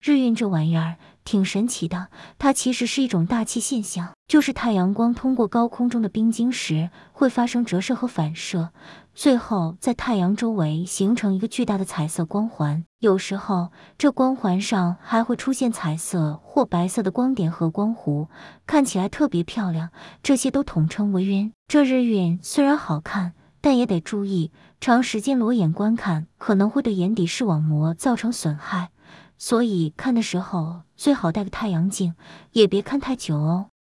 日晕这玩意儿挺神奇的，它其实是一种大气现象，就是太阳光通过高空中的冰晶时会发生折射和反射，最后在太阳周围形成一个巨大的彩色光环。有时候这光环上还会出现彩色或白色的光点和光弧，看起来特别漂亮，这些都统称为晕。这日晕虽然好看，但也得注意，长时间裸眼观看可能会对眼底视网膜造成损害，所以看的时候最好带个太阳镜，也别看太久哦。